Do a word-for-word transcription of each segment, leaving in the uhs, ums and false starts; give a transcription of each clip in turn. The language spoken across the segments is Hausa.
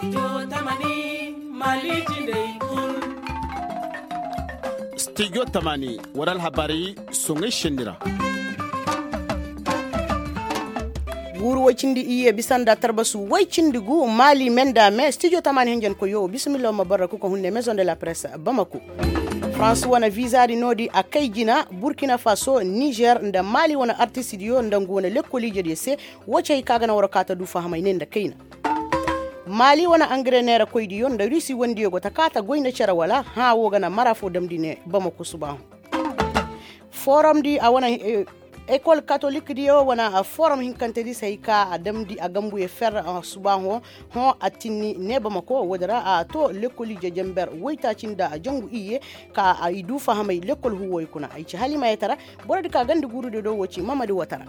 Studio Tamani Mali Jindai Kul. Studio Tamani waral habari songe shendira. Guru wacindi iye bisanda tarbasu wacindi gu Mali menda me Studio Tamani henjen ko yo bismillah mabaraku ko hunne maison de la presse Bamako. France wana visa di nodi akay jina Burkina Faso Niger nda Mali wana artiste dio ndangu wana lekoli jedi se wacha ikaga na warakata du fahama inenda kaina Mali wana angre nera koydi yon da Russi wondi yogo takata goyna chara wala ha woga na marafo damdine Bamako suba forum di awana e, école catholique di yo wana forum hinkante di sayka adamdi agambu e fer suba ho ho atini ne Bamako wodara a to lekoli je jember woyta cinda jangu iye ka aidu fahamay lekol huwoy kuna ay ci halima yetara borodi ka gandi gurude do woci Mamadi Watara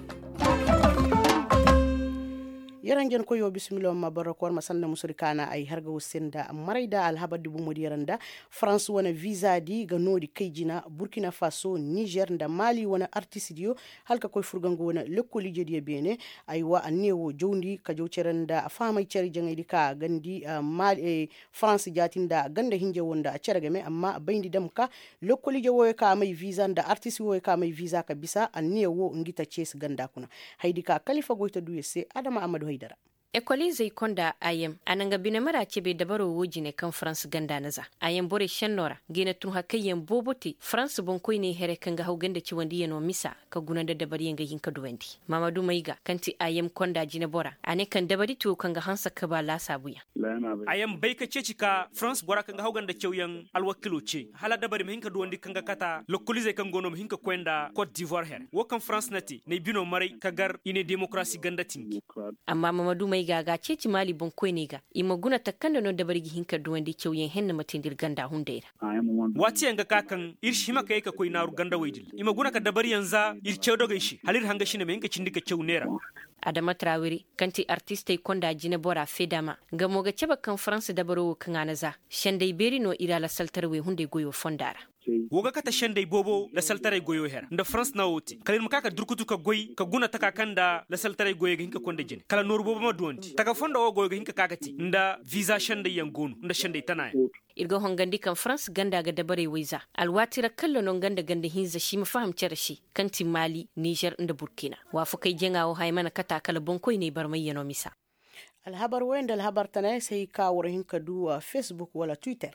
yarangen ko yo bismillah ma barakor ma sanna musrikana ay harga wusenda marayda alhabadi bu mudiranda France wana visa di ga nodi kayjina Burkina Faso Niger nda Mali wana artisidio halka koy furgango wana lekkoli jedi bene ay wa anewo jowndi ka jowceranda famay ceri jangaydi ka gandi uh, Mali eh, France jatinda ganda hinje wonda ceragame amma bayndi dem ka lekkoli je woy ka may visa nda artisi woy ka may visa ka bisa anewo ngita cies ganda kuna haydi ka Khalifa goyta duyese Adama Amadou Haidara Ekoli zai konda ayem ananga bine mara ce bai dabaro woji ne kan France ganda naza ayem bore shannora gina tun hakayyen boboti France bon koi ne here kan ga hau ganda ci wandi yano misa ka guna da dabari yanga hinka duwandi Mamadu Maiga kanti ayem konda jina bora ane kan dabari to kan ga hansa ka ba la sabuya ayem bai ka ce cika France bora kan ga hau ganda cewyan alwakilo ce hala dabari hinka duwandi kan ga kata lokolize kan gono hinka kwenda Cote d'Ivoire her wo kan France nati ne bino marai kagar ine demokrasi ganda tingi amma Mamadu Maiga gaga ceci Mali bon koy ga ima guna takkanda no dabarigi hinka duwandi cewyen henna matindir ganda hundeira wati yanga kakan irshi maka yaka koy naru ganda waydil ima guna ka dabari yanza ir cewdo gaishi halir hanga shine menga cindika cewnera Adama Traore kanti artiste konda jine bora fedama gamo ga ceba kan France dabaro kan anaza shandai beri no ira la saltarwe hunde goyo fondara woga kata shandai bobo la saltare goyo her nda France na woti kalin makaka durkutu ka goy ka guna taka kanda la saltare goyo ga hinka konda jine kala noru bobo ma duwanti taka fonda o goyo ga hinka kakati nda visa shandai yangonu nda shandai tanaya irga hongandi kan France ganda ga dabare waiza alwatira kallo non ganda ganda hinza shi ma fahamce shi kanti Mali Niger nda Burkina wafu kai jengawo haymana kata kala bonkoi ne barmai yano misa alhabar wenda alhabar tanay sai ka wura hinka duwa Facebook wala Twitter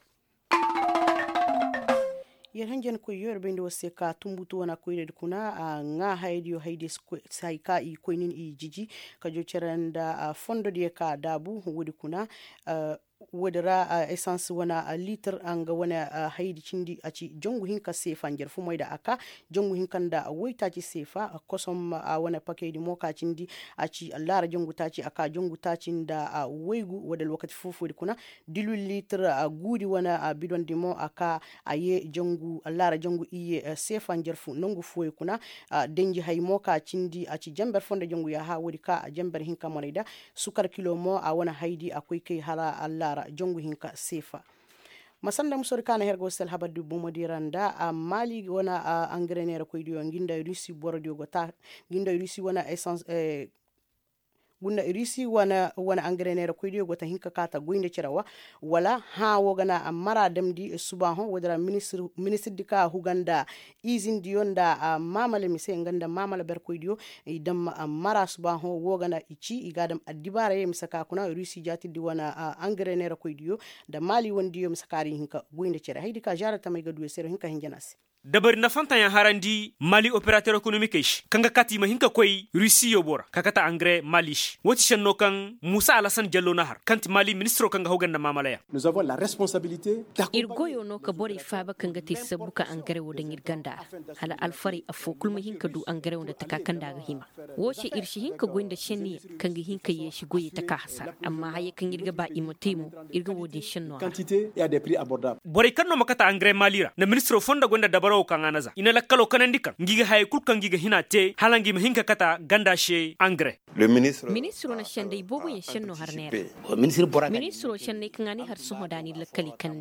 yer hanjen ko yor bende wose ka tumbutu wana ko yede kuna uh, nga haydi yo haydi sai ka i ko nin i jiji ka jo ceranda uh, fondo de ka dabu wodi kuna uh, wadara uh, essence wana uh, liter anga wana uh, haidi cindi aci jongu hinka sefa njer fu moyda aka jongu hinkanda woyta ci sefa uh, kosom uh, wana pakedi moka cindi aci lara jongu taci aka jongu tacinda uh, weygu wadal wakati fufu di kuna dilu liter uh, gudi wana uh, bidon dimo aka aye jongu uh, lara jongu iye uh, sefa njer fu nongu fu kuna uh, denji hay moka cindi aci jamber fonde jongu ya ha wodi ka uh, jamber hinka monida sukar kilo mo uh, wana haidi akoy kay hala Allah jongu hinka sefa masanda musori kana hergo sel habadu bumodiranda a Mali wana a angrenera ko idio nginda Russi bordio gota nginda Russi wana essence eh, gunda Russi wana wana angrenera ko idio gota hinka kata goinde cirawa wala ha wogana amara damdi subaho wadara ministre ministre dika huganda izin dionda a mamale mise nganda mamala ber ko idio idam amara subaho wogana ichi igadam adibare misaka kuna Russi jati di wana angrenera ko idio da Mali wondi yo misakari hinka goinde cira haydi ka jarata may gadu sero hinka hinjanasi dabari na fanta ya harandi Mali operateur économique kanga kati ma hinka koy Russi yobora kakata engrais Malish woti shenno kan Musa Alassane Diallo nahar kanti Mali ministre kanga hoganda mamalaya nous avons la responsabilité irgoyo no ka bori faba kanga te sabuka engrais wodan irganda hala alfari afo kulma hinka du engrais wonda takakanda ga hima woce irshi hinka goinda shenni kanga hinka yeshi goyi taka hasar amma haye kan irga ba imotemo irga wodin shenno quantité et à des prix abordables bori kanno makata engrais Malira na ministre fonda gonda dabaro kanganaza ina lakkalo kanandika ngiga hay kulkan ngiga hina te halangi hinka kata ganda she engrais le ministre ministre na shande bobo yen shenno harnere ministre bora ministre shande kangani har suho dani lakkali kandi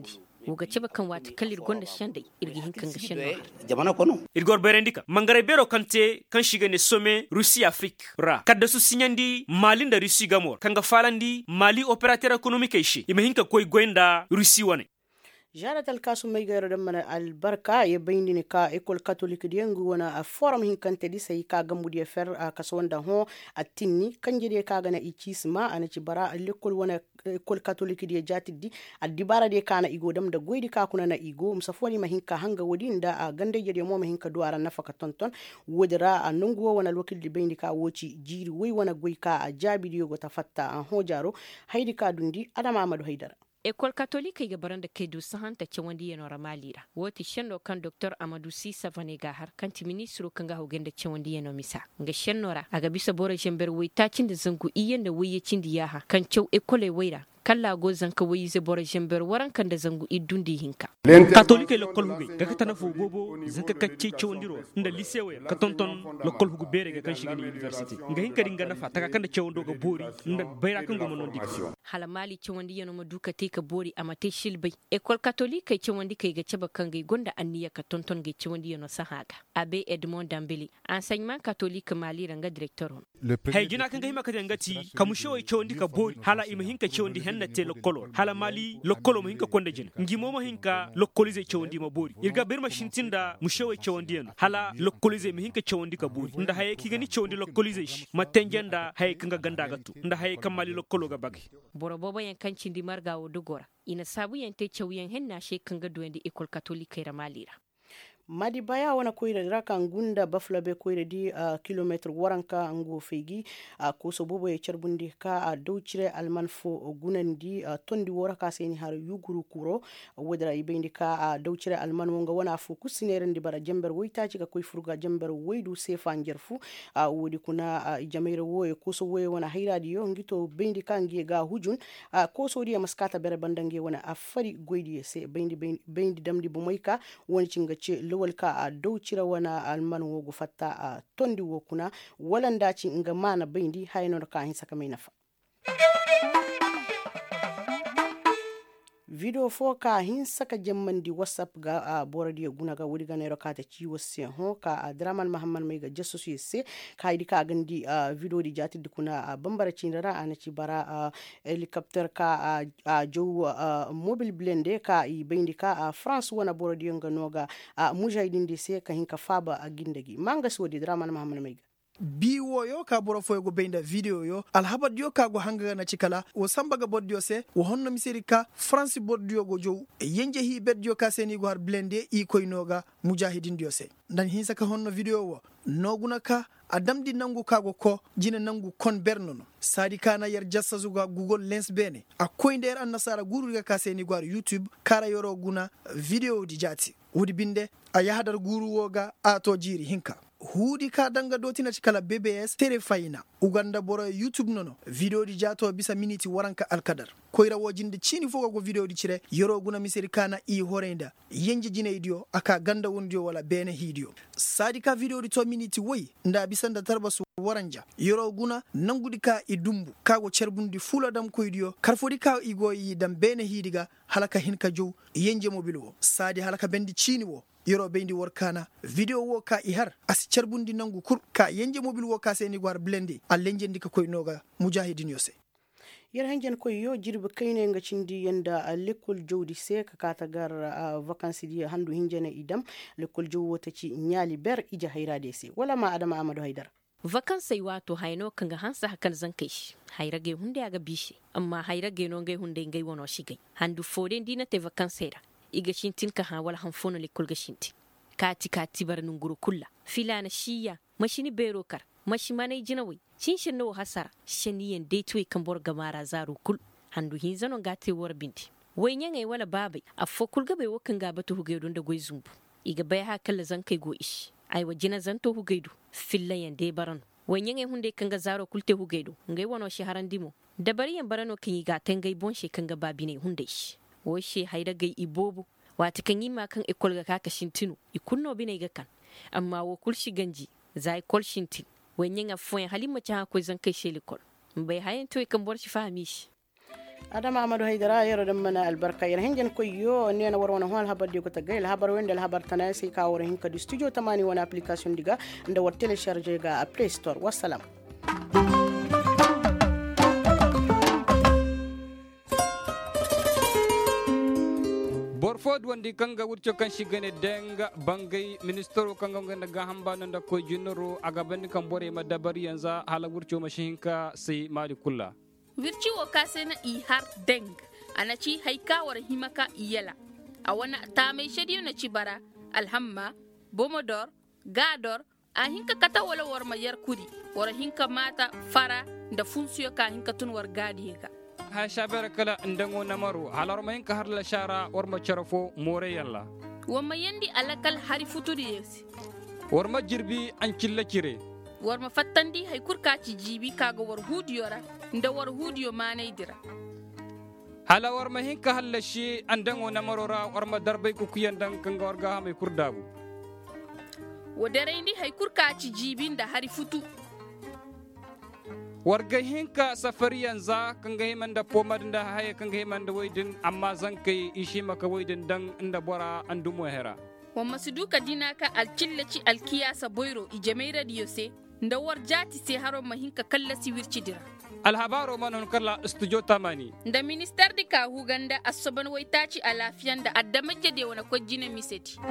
woga ceba kan wata kallir gonda shande irgi hinkan ga shenno jamana kono irgor berendika mangare bero kante kan shiga ne some Russie Afrique ra kadda su sinyandi Mali da Russie gamor kanga falandi Mali operateur économique shi ima hinka koy goinda Russie wane جارت الكاس ميغير دمنا البركة يبينني كا إكول كاثوليك دينغو وانا فورم هين كانت دي سي كا غامبو دي فر كاسوان دا هون التيني كان جدي كا غانا إيتشيسما أنا تبارا الكول وانا إكول كاثوليك دي جات دي الدبارة دي كان إيغو دم دا غوي دي كا كنا نا إيغو مسافوني ما هين كا هانغا ودين دا غاندي جدي مو ما هين كا دوارا نفاكا تونتون ودرا نونغو وانا الوكيل دي بيني كا ووتشي جيري وي وانا غوي كا جابي ديو غو تفتا هون جارو هيدي كا دوندي أدام أحمد هيدر Ekol Katolika ga baranda kai du sahan ta ce wanda yana ramalira. Wati shanno kan Doctor Amadou Sisa Vanega har kan ti ministro kan ga hogen da ce wanda yana misa. Ga shannora aga bisa bora jember wai tacin da zangu iyan da wayecin da yaha kan cew ekole waira. Kalla go zanka wayi ze bora jember waran kan da zangu idundi hinka. Katolika lokol hugu ga katana fo bobo zanka kacce ce wandiro inda lisewe ka tonton lokol hugu bere ga kan shiga ni university. Ga hinka dinga nafa ta kan da ce wando ga bori inda bayra kan gomo non dik. Halamali ce wanda yana maduka te ka bori a mate shilbai ekol katolika ce wanda kai ga ceba kan gai gonda anniya ka tonton ga ce wanda yana sahaga abe Edmond Dambele enseignement catholique mali ranga directeur hay gina kan ga hima ka dangati kamu shoy ce wanda ka bori hala ima hinka ce wanda hanna te lokolo hala mali lokolo mu hinka konda jin ngimo mo hinka lokolize ce wanda ma bori irga birma shintinda mu shoy ce wanda yana hala lokolize mu hinka ce wanda ka bori nda haye ki gani ce wanda lokolize shi matengenda haye kan ga ganda gatu nda haye kan mali lokolo ga bagi borobobo yankan cindi margawo dugora ina sabu yante chawyan henna she kanga duwende ekol katolika ira malira madi baya wana koyre raka ngunda bafla be koyre di uh, kilometre waranka ngo fegi uh, ko so bobo e charbundi ka uh, dowcire alman fo gunandi uh, tondi waraka seni har yuguru kuro uh, wedra ibendi ka uh, dowcire alman wonga wana fo kusinere ndi bara jamber woytaci ka koy furga jamber woydu sefa ngerfu uh, wodi kuna uh, jamere wo e ko so woy wana hayradi yo ngito bendi ka ngi ga hujun uh, ko so di maskata bere bandange wana afari goydi se bendi bendi, bendi damdi bo moyka woni cinga ce walka a daucira wana alman wogu fatta a tondi wokuna walanda ci nga mana bindi hayno ka hin saka mai nafa video fo ka hin saka jemmandi whatsapp ga a boradi guna ga wuri ga ne rokata ci wosse ho ka a draman muhammad mai ga jesus yesse ka idi ka gandi a video di jati dukuna a bambara ci ndara ana ci bara a helicopter ka a jow mobile blende ka i bindi ka a france wana boradi nga noga a mujahidin di se ka hin ka faba a gindagi manga so di draman muhammad mai biwo yo ka boro fo go benda video yo alhabad yo ka go hanga na cikala wo sambaga boddio se wo honno misiri ka france boddio go jow e yenje hi beddio ka seni go har blende i koynoga mujahidin dio se dan hin saka honno video wo noguna ka adamdi nangu kago ko jina nangu kon bernono sadi kana yer jassa zuga google lens bene a koynder an nasara guru ka seni go har youtube kara yoro guna video di jati wudi binde a yahadar guru woga ato jiri hinka hudi ka danga dotina cikala B B S tere fayina uganda boro youtube nono video di jato bisa miniti waranka alkadar koyra wojinde chini foga go video di cire yoro guna misiri kana i horenda yenje jine idio aka ganda wondio wala bene hidio sadika video di to miniti woy nda bisanda tarba su waranja yoro guna nangudi ka i dumbu kago cerbundi fula dam koydio karfodi ka igo yi dam bene hidiga halaka hinka jow yenje mobilo sadi halaka bendi chini wo yoro bendi workana video wo ka i har as cerbundi nangu kur ka yenje mobile wo ka seni gwar blende allenje ndika koy noga mujahidin yose yar hanjen koy yo jirbe kayne nga cindi yanda a lekol jowdi se ka kata gar uh, vacances di handu hinjene idam lekol jowo ta ci nyali ber ija hayrade se wala ma adama amadu haydar vacances wato hayno kanga hansa hakan zan kai shi hayrage hunde aga bishi amma hayrage no ngai hunde ngai wono shigai handu fode ndina te vacances da iga shintin ka ha wala hanfono lekol ga shinti kati kati bar nunguru kulla filana shiya mashini bero kar mashi manai jinawai cinshin no hasara shaniyen daitoi kan bor gamara zaru kul handu hinzano gate war binti wai nyangai wala babai afo kulga bai wakan ga batu huge don da goi zumbu iga bai ha kala zan kai go ishi ai wajina zan to hugaidu fillayan dai baran wai nyangai hunde kan ga zaro kulte hugaidu ngai wono shi harandimo da bariyan barano kan yi gatan gai bon she kan ga babine hunde shi wai she haida gai ibobu wata kan yi ma kan ikol ga kaka shintinu ikunno bine ga kan amma wo kulshi ganji zai kol shintin wenyen afoyen halima cha ko zan kai shelikol mbai hayen to kan bor shi fahimi shi adama amadu haydara yero dam mana albarka yer hengen ko yo nena warwana hol habar de ko tagay habar wende habar tanasi ka wor hin ka studio tamani wona application diga nda war télécharger ga Play Store wassalam. Borfod wandi kanga wurcho kan shigane denga bangay ministero kanga nganda gahamba nanda ko junoro aga bandi kan bore ma dabari yanza hala wurcho mashinka sai mali kulla virci wo kasena i har deng anachi haika war himaka iyela awana ta mai shediyo na cibara alhamma bomodor gador a hinka kata wala war ma yar kudi war hinka mata fara da funsiyo ka hinka tun war gadi ka ha shabara kala ndango namaru halar ma hinka harla shara war ma charafo more yalla wa ma yandi alakal hari futuri yesi war ma jirbi an killa kire war ma fattandi hay kurkaci jibi kaga war hudiyora nda war hudiyo manay dira hala war ma hinka halla shi andango namarora war ma darbay ku kuyandan kanga war ga mai kurdabu wadare indi hay kurkaci jibi nda hari futu warga hinka safariyan za kanga himanda pomad nda haye kanga himanda waydin amma zankai ishi maka waydin dan inda bora andumo hera wa masuduka dinaka alkillaci alkiyasa boyro ijameira diyose nda war jati se haro mahinka kallasi wircidira alhabaro manon kala studio tamani nda minister di ka huganda asoban waitaci alafiyan da addamajje de wana kwajina miseti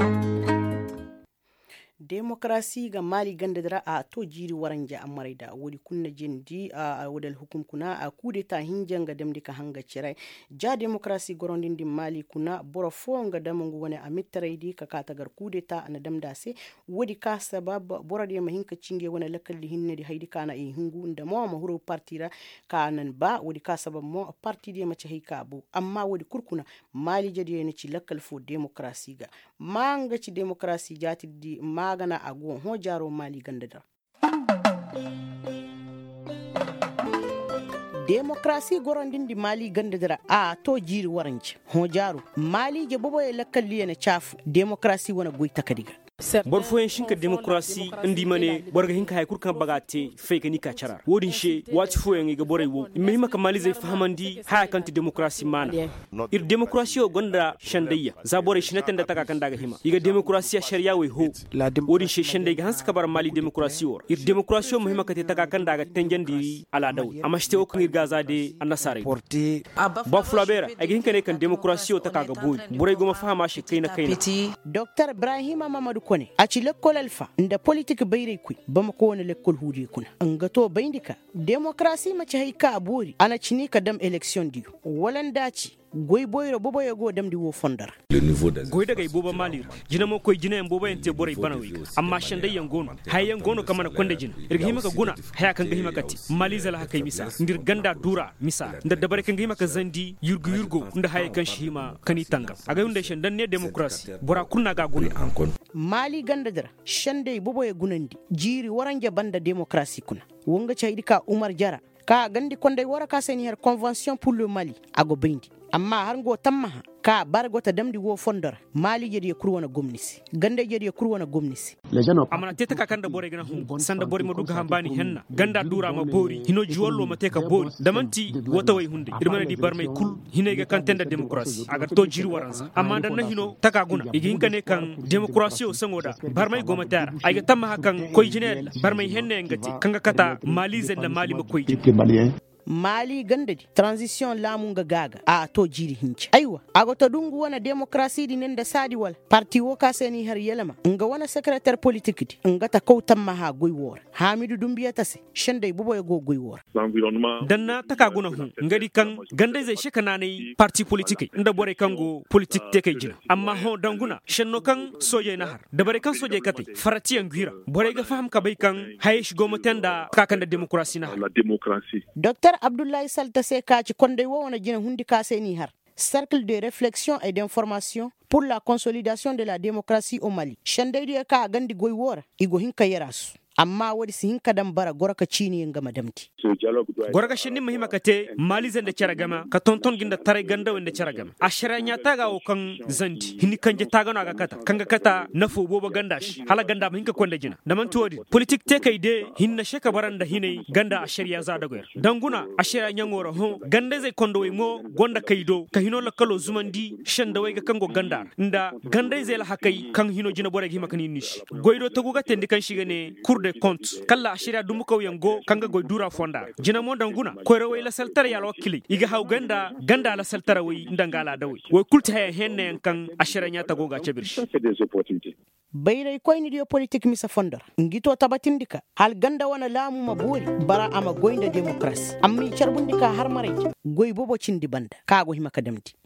demokrasi ga mali ganda dara a to jiri waranja amarai da wuri kunna jindi a wadal hukum kuna a kude ta hinjan ga damdi ka hanga cirai ja demokrasi gorondin di mali kuna borofo ga damangu wani amitrai di ka katagar kude ta ana damda se wadi ka sabab borade mahinka cinge wani lakalli hinne di haidi kana e hingu nda mo ma huro partira kanan ba wadi ka sabab mo parti di mace haika abu amma wadi kurkuna mali jadi ne ci lakal fo demokrasi ga manga ci demokrasi jati di ma magana a gon ho jaro mali gandada demokrasi gorondin di mali gandadara a to jiri waranci ho jaro mali je bobo e lakalli ne chafu demokrasi wana goita kadiga borfoyen shinka demokrasi indi mane borga hinka hay kurkan bagate fake ni ka charar wodin she wati foyen ga boray wo mehima kamali zai fahamandi hay kanti demokrasi mana ir demokrasi o gonda shandayya za boray shinatan da taka kan daga hima iga demokrasi sharia we ho wodin she shandai ga hanska bar mali demokrasi or ir demokrasi o mehima kate taka kan daga tanjandi ala daw amashte o kan gaza de anasare ba fulabera agi hinka ne kan demokrasi o taka ga boy boray goma fahama shi kaina kaina Dr Ibrahima Mamadou kone a ci lekkol alfa nda politique bayre kuy bama ko wona lekkol huudi kuna anga to bayndika demokrasi ma ci hayka abori ana cini ka dam election di walan daci goy boyro bobo yego dam di wo fondar goy daga boba malir jina mo koy jina en boba ente boray banawi amma shande yan gono hay yan gono kamana konde jina irga himaka guna haya kan ga himakati malizala hakay misa ndir ganda dura misa nda dabare kan ga himaka zandi yurgu yurgo nda hay kan shima kani tanga aga yunde shandan ne demokrasi bora kunna ga guna mali ganda dara shande bobo ye gunandi jiri waranje banda demokrasi kuna wonga chaydi ka Umar Jara ka gandi konde wara ka seni her convention pour le Mali ago bindi amma har go tamma ka bargo ta damdi wo fondora mali jedi e kurwana gomnisi gande jedi e kurwana gomnisi amana teta ka kanda bore gina hum sanda bore mo duga hambani henna ganda dura ma bori hino juwallo ma teka bori damanti wata way hunde irmana di barmay kul hinega kan tenda demokrasi aga to jiri waransa amma dan na hino taka guna igi hinkane kan demokrasi o sangoda barmay goma tara ayga tamma hakan koy jinel barmay henne ngati kanga kata mali zen na mali ma koy mali gandadi transition lamunga gaga a to jiri hinci aiwa agoto dungu wana demokrasi di nenda sadi wal parti wo kaseni har yelama nga wana secrétaire politique di nga ta kawtam ma ha goy wor hamidu dumbiya tase shende bubo e go goy wor danna taka guna hu ngadi kan gande zai shekana ne parti politique nda bore kango politique te kay jina amma ho danguna shenno kan soje na har da bare kan soje kate farati anguira bore ga faham ka bay kan hayish go mutenda kakanda demokrasi na la démocratie docteur Abdoulaye Salta Seka ci konde wo wona jina hundi kaseni har cercle de réflexion et d'information pour la consolidation de la démocratie au Mali shandaydi ka gandi goy wora igo hinka yerasu amma wadi si hinka dan bara goraka cini nga madamti gorga shinni mahima kate mali zande caragama ka tonton ginda tare ganda wende caragama ashara nya taga o kan zandi hini kanje taga no aga kata kanga kata nafo boba gandash hala ganda ma hinka konda jina naman tuwadi politik te kai de hinna sheka baranda hinai ganda ashariya za da goyar danguna ashara nya ngora ho ganda zai kondo we ngo gonda kaido ka hino la kalo zumandi shanda wai ga kango ganda nda ganda zai la hakai kan hino jina bore hima kan nishi goido tagu ga tendi kan shiga ne cour de compte kala ashira dumu kaw yango kanga goy dura fonda jina mo danguna ko rewe la saltara ya wakili iga haw ganda ganda la saltara wi ndangala dawi wo kulta hay henne kan ashira nya tagu ga cebirsh bayray koyni dio politique misa fondor ngito tabatindika hal ganda wana lamu maburi bara ama goynda demokrasi ammi charbundika har maray goy bobo cindi banda kago hima kadamti